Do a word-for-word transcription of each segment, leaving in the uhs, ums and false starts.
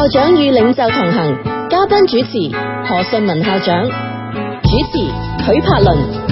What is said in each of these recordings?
校長與領袖同行，嘉賓主持何順文校長，主持許柏倫。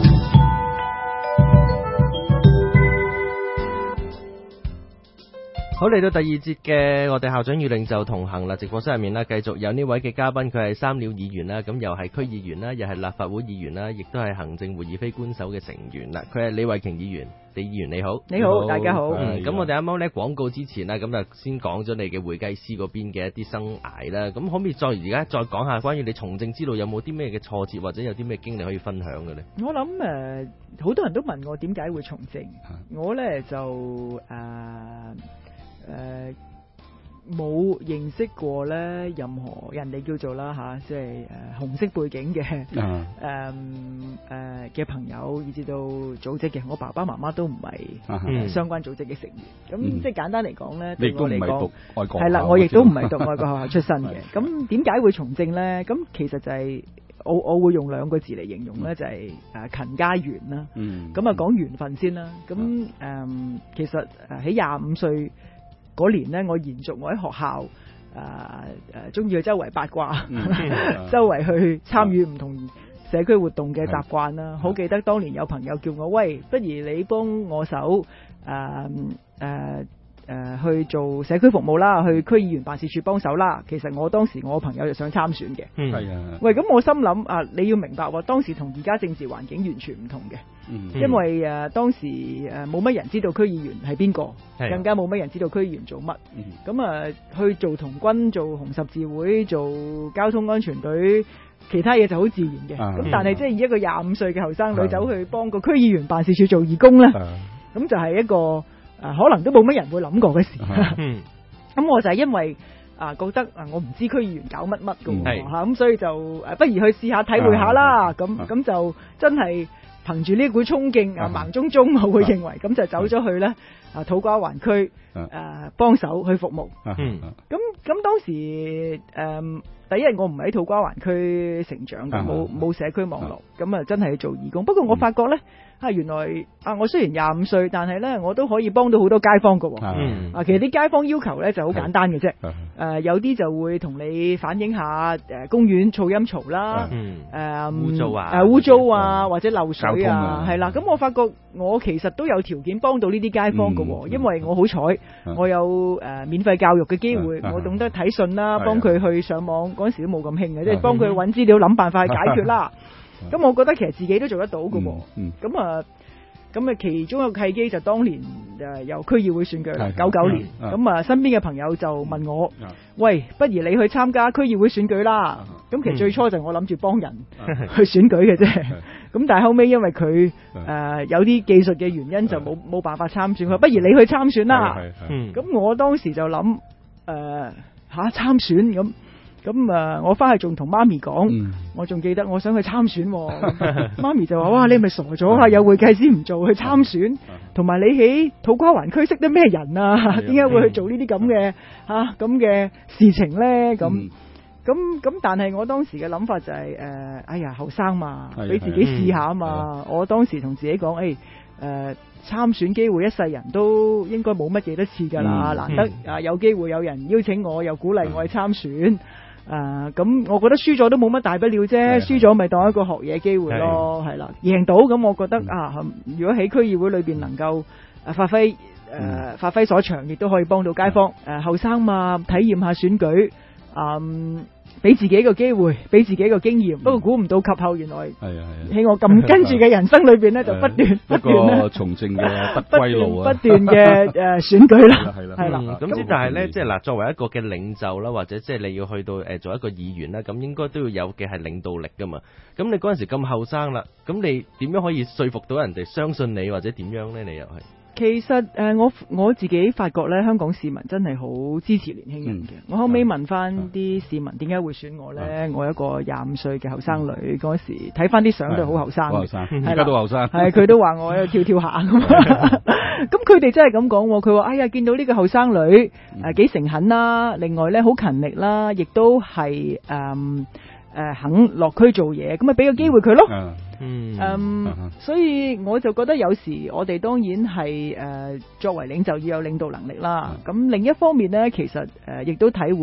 好，嚟到第二節嘅我哋校長與領袖同行啦，直播室入面啦，繼續有呢位嘅嘉賓，佢係三料議員啦，咁又係區議員啦，又係立法會議員啦，亦都係行政會議非官守嘅成員啦。佢係李慧瓊議員，李議員你好。 你好，大家好。 嗯，咁我哋啱啱咧廣告之前啦，咁就先講咗你嘅會計師嗰邊嘅一啲生涯啦。咁可唔可以再而家再講下關於你從政之路有冇啲咩嘅挫折或者有啲咩經歷可以分享嘅咧？ 我諗誒，好、呃、多人都問我點解會從政，我咧就誒。呃誒冇、呃、認識過咧任何人哋叫做啦嚇，即係誒、呃、紅色背景嘅誒誒嘅朋友，以至到組織嘅，我爸爸媽媽都唔係、uh huh. 呃、相關組織嘅成員。咁、uh huh. 即係簡單嚟講咧，對我嚟講係啦，我亦都唔係讀外國學校出身嘅。咁點解會從政咧？咁其實就係、是、我我會用兩個字嚟形容咧，就係、是、誒、呃、勤加緣啦。咁啊講緣分先啦。咁誒、呃、其實誒喺廿五歲嗰年咧，我延續我喺學校誒誒中意去周圍八卦，嗯、周圍去參與唔同社區活動嘅習慣啦。好、嗯、記得當年有朋友叫我，喂，不如你幫我手誒誒。呃呃誒、呃，去做社區服務啦，去區議員辦事處幫手啦。其實我當時我朋友就想參選嘅，係啊、嗯。喂，咁我心諗啊，你要明白喎，當時同而家政治環境完全唔同嘅，嗯、因為誒、呃、當時誒冇乜人知道區議員係邊個，的更加冇乜人知道區議員做乜。咁啊、嗯呃、去做童軍、做紅十字會、做交通安全隊，其他嘢就好自然嘅。咁、嗯、但係即係以一個廿五歲嘅後生女走去幫個區議員辦事處做義工咧，咁、嗯、就係一個。啊，可能都冇乜人會諗過嘅事。咁、嗯嗯、我就係因為啊覺得啊我唔知區議員搞乜乜嘅喎，咁、嗯、所以就誒、啊、不如去試下體會下啦。咁咁、啊、就真係憑住呢股衝勁啊，盲中中我會認為咁、啊、就走咗去咧啊土瓜灣區誒幫手去服務。咁咁、嗯、當時誒、嗯、第一日我唔喺土瓜灣區成長嘅，冇冇、啊、社區網絡，咁啊真係去做義工。不過我發覺咧。啊，原來啊，我雖然廿五歲，但係咧，我都可以幫到好多街坊㗎喎。嗯、啊，其實啲街坊要求咧就好簡單嘅啫。誒、呃，有啲就會同你反映下誒、呃、公園噪音嘈啦，誒污糟啊，誒污糟啊，或者漏水啊，係啦。咁我發覺我其實都有條件幫到呢啲街坊㗎喎，嗯、因為我好彩，嗯、我有誒、呃、免費教育嘅機會，嗯、我懂得睇信啦，幫佢去上網嗰陣時都冇咁興嘅，即係幫佢揾資料、諗辦法去解決啦。咁我覺得其實自己都做得到㗎喎，咁、嗯嗯、啊，咁啊其中一個契機就當年誒由區議會選舉啦，九九年，咁啊身邊嘅朋友就問我，嗯、喂，不如你去參加區議會選舉啦。咁、嗯、其實最初就我諗住幫人去選舉嘅啫，咁、嗯、但係後尾因為佢誒、呃、有啲技術嘅原因就冇冇辦法參選，佢話不如你去參選啦。咁、嗯、我當時就諗誒吓參選咁。咁啊，我翻去仲同媽咪講，嗯、我仲記得我想去參選，媽咪就話：哇，你係咪傻咗啊？有會計師唔做去參選，同埋你喺土瓜灣區識得咩人啊？點解會去做呢啲咁嘅吓咁嘅事情咧？咁咁咁，但係我當時嘅諗法就係、是、誒、呃，哎呀，後生嘛，俾自己試下啊嘛。我當時同自己講，誒、哎，誒、呃，參選機會一世人都應該冇乜嘢得次噶啦，嗯、難得啊、呃、有機會有人邀請我，又鼓勵我去參選。誒，咁、呃、我覺得輸咗都冇乜大不了啫，輸咗咪當一個學嘢機會咯，係啦，贏到咁我覺得、嗯、啊，如果喺區議會裏邊能夠誒發揮誒、呃、發揮所長，亦都可以幫到街坊。誒後生嘛，體驗下選舉，嗯，俾自己一個機會，俾自己一個經驗。不過估唔到及後原來喺我咁跟住嘅人生裏邊咧，就不斷不斷咧從政嘅不歸路啊， 不斷嘅誒選舉啦，係啦，係啦。 咁之但係咧，即係嗱，作為一個嘅領袖啦，或者即係你要去到誒做一個議員啦，咁應該都要有嘅係領導力噶嘛。咁你嗰陣時咁後生啦，咁你點樣可以說服到人哋相信你，或者點樣咧？你又係？ 其實誒、呃，我我自己發覺咧，香港市民真係好支持年輕人嘅。嗯、我後尾問翻啲市民點解會選我咧？嗯、我一個廿五歲嘅後生女，嗰、嗯、時睇翻啲相都好後生， 後生，而家都後生。 係佢都話我喺度跳跳下咁。咁佢哋真係咁講，佢話：哎呀，見到呢個後生女誒幾誠懇啦，另外咧好勤力啦，亦都係誒誒肯落區做嘢，咁咪俾個機會佢咯。嗯嗯，嗯嗯所以我就覺得有時我哋當然係誒、呃、作為領袖要有領導能力啦。咁、嗯、另一方面呢，其實誒亦、呃、都體會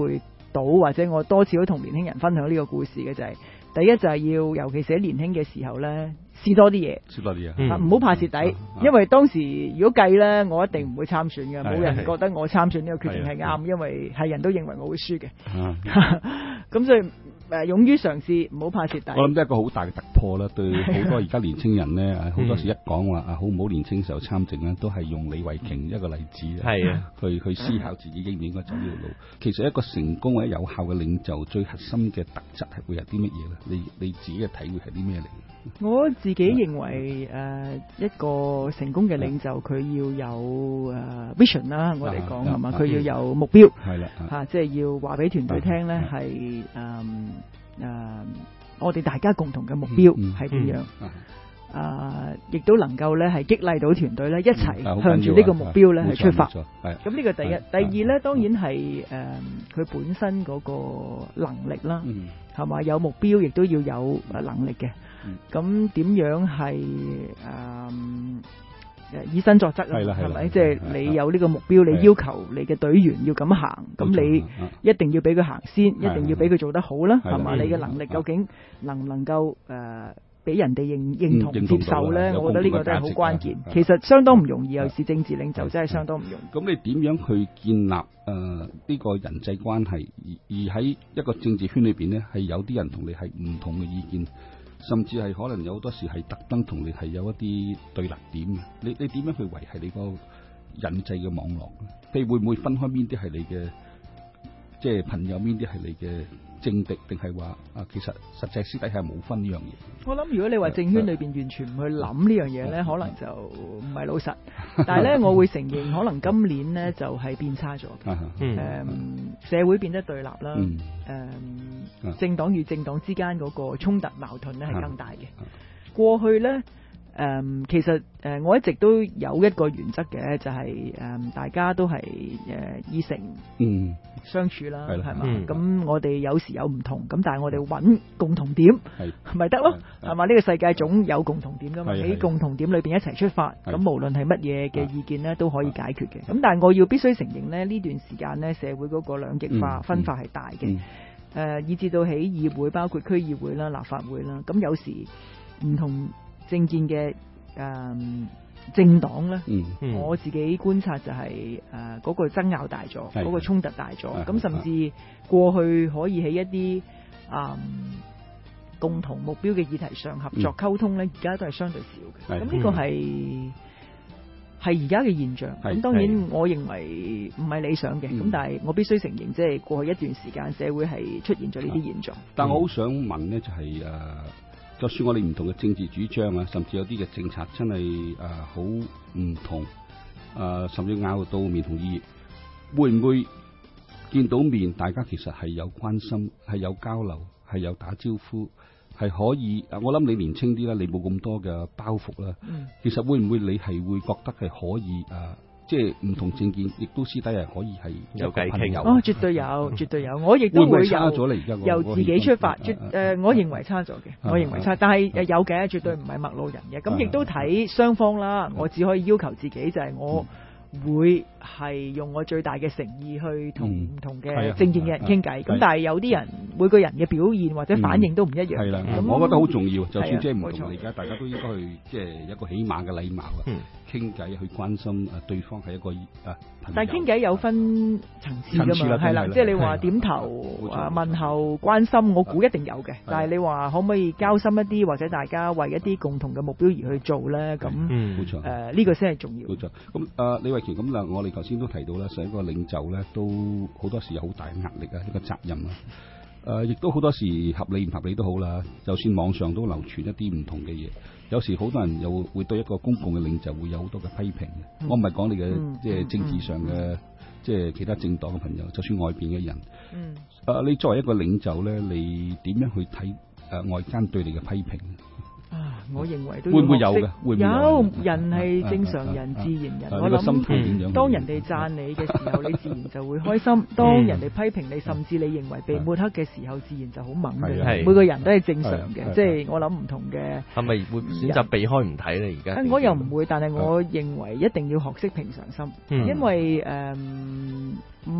到，或者我多次都同年輕人分享呢個故事嘅就係、是，第一就係要，尤其是喺年輕嘅時候咧，試多啲嘢， 試多啲嘢，唔好怕蝕底，因為當時如果計咧，我一定唔會參選嘅，冇人覺得我參選呢個決定係啱，因為係人都認為我會輸嘅，咁所以。誒，勇於嘗試，唔好怕蝕底。 我諗都係一個好大嘅突破啦，對好多而家年青人咧，好多時一講話啊，好唔好年青時候參政咧，都係用李慧瓊一個例子，係啊，去去思考自己應唔應該走呢條路。其實一個成功或者有效嘅領袖，最核心嘅特質係會有啲乜嘢咧？你你自己嘅體會係啲咩嚟？ 我自己認為誒、呃、一個成功嘅領袖，佢要有誒、呃、vision 啦，我哋講係嘛，佢要有目標，係啦嚇，即係要話俾團隊聽咧，係誒誒我哋大家共同嘅目標係點樣，啊，亦、呃、都能夠咧係激勵到團隊咧一齊向住呢個目標咧去出發。咁呢個第一，第二咧當然係誒佢本身嗰個能力啦，係嘛，有目標亦都要有能力嘅。咁、嗯、點樣係誒、呃、以身作則啊？係咪？即係、就是、你有呢個目標，你要求你嘅隊員要咁行，咁你一定要俾佢行先，一定要俾佢做得好啦，係嘛？你嘅能力究竟能唔能夠誒俾人哋認認同接受咧？我覺得呢個都係好關鍵。其實相當唔容易，尤其是政治領袖真係相當唔容易。 咁你點樣去建立誒呢、呃這個人際關係？而而喺一個政治圈裏邊咧，係有啲人同你係唔同嘅意見。甚至係可能有好多時係特登同你係有一啲對立點嘅，你你點樣去維繫你個人際嘅網絡？譬如會唔會分開邊啲係你嘅即係朋友，邊啲係你嘅政敵，定係話啊其實實際私底下冇分呢樣嘢？ 我諗如果你話政圈裏邊完全唔去諗呢樣嘢咧，可能就唔係老實。但係咧，我會承認可能今年咧就係變差咗。誒、嗯嗯，社會變得對立啦。誒、嗯嗯，政黨與政黨之間嗰個衝突矛盾咧係更大嘅。過去咧。誒、嗯，其實誒、呃，我一直都有一個原則嘅，就係、是、誒、嗯，大家都係誒、呃、以誠嗯相處啦，係嘛？咁、嗯、我哋有時有唔同，咁但係我哋揾共同點，係咪得咯？係嘛？呢、這個世界總有共同點噶嘛？喺共同點裏邊一齊出發，咁無論係乜嘢嘅意見咧，都可以解決嘅。咁但係我要必須承認咧，呢段時間咧，社會嗰個兩極化、嗯、分化係大嘅，誒、嗯呃，以至到喺議會，包括區議會啦、立法會啦，咁有時唔同政見嘅誒、呃、政黨咧、嗯嗯，我自己觀察就係誒嗰個爭拗大咗，嗰、嗰個衝突大咗，咁甚至過去可以喺一啲誒、呃、共同目標嘅議題上合作溝通咧，而家都係相對少嘅。咁呢個係係而家嘅現象。咁當然我認為唔係理想嘅，咁、嗯、但係我必須承認，即係過去一段時間社會係出現咗呢啲現象。 但我好想問呢，就係、是、誒。呃就算我哋唔同嘅政治主張啊，甚至有啲嘅政策真係誒好唔同，誒、呃、甚至拗到面同意，會唔會見到面大家其實係有關心，係有交流，係有打招呼，係可以？我諗你年輕啲啦，你冇咁多嘅包袱啦、嗯。其實會唔會你係會覺得係可以誒？呃即係唔同政見，亦都私底下可以係有偈傾。 哦，絕對有，絕對有。我亦都會有由自己出發。絕誒、呃，我認為差咗嘅，我認為差。但係有嘅，絕對唔係陌路人嘅。咁亦都睇雙方啦。我只可以要求自己就係我會係用我最大嘅誠意去同唔同嘅政見嘅人傾偈。咁、嗯、但係有啲人每個人嘅表現或者反應都唔一樣。係、嗯、啦， 我覺得好重要。就算即係唔同，而家大家都應該去即係一個起碼嘅禮貌啊。嗯傾偈去關心誒對方係一個啊， 但係傾偈有分層次㗎嘛，係啦，即係你話點頭啊問候關心，我估一定有嘅。但係你話可唔可以交心一啲，或者大家為一啲共同嘅目標而去做咧？咁冇錯，誒呢、呃這個先係重要。冇錯。咁誒、呃、李慧瓊咁嗱，我哋頭先都提到啦，成一個領袖咧，都好多時有好大嘅壓力啊，一個責任啊。誒、呃，亦都好多時合理唔合理都好啦。就算網上都流傳一啲唔同嘅嘢。有時好多人又會對一個公共嘅領袖會有好多嘅批評嘅、嗯。我唔係講你嘅即係政治上嘅、嗯，即係其他政黨嘅朋友，就算外邊嘅人。嗯。誒、啊，你作為一個領袖咧，你點樣去睇誒外間對你嘅批評？啊， 我認為都會唔會有嘅？會唔會有？ 有人係正常人，啊、自然人。啊、我諗，當人哋讚你嘅時候，你自然就會開心；嗯、當人哋批評你，甚至你認為被抹黑嘅時候，自然就好猛嘅。每個人都係正常嘅，即係我諗唔同嘅。係咪會選擇避開唔睇咧？而家我又唔會，但係我認為一定要學識平常心，嗯、因為誒、嗯、某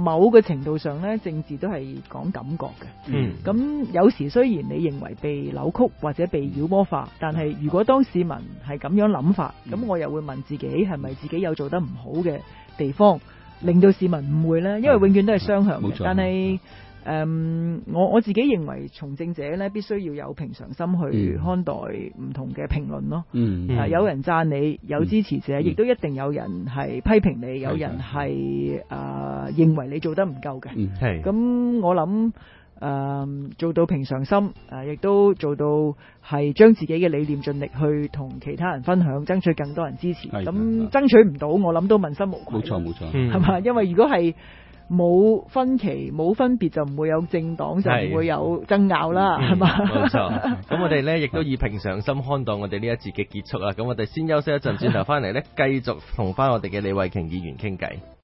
某個程度上咧，政治都係講感覺嘅。 嗯， 咁有時雖然你認為被扭曲或者被妖魔化，但係如果當市民係咁樣諗法，咁、嗯、我又會問自己係咪自己有做得唔好嘅地方，令到市民誤會呢？因為永遠都係雙向嘅。但係誒、嗯，我我自己認為從政者咧必須要有平常心去看待唔同嘅評論咯。嗯，啊、有人讚你，有支持者，亦、嗯、都一定有人係批評你，有人係誒、呃、認為你做得唔夠嘅。係、嗯，咁我諗誒、呃、做到平常心，誒、呃、亦都做到係將自己嘅理念盡力去同其他人分享，爭取更多人支持。咁爭取唔到，我諗都問心無愧。冇錯冇錯，係嘛？因為如果係冇分歧冇分別，就唔會有政黨，就唔會有爭拗啦，係嘛？ 冇錯。咁我哋咧亦都以平常心看待我哋呢一節嘅結束啦。咁我哋先休息一陣，轉頭翻嚟咧繼續同翻我哋嘅李慧瓊議員傾偈。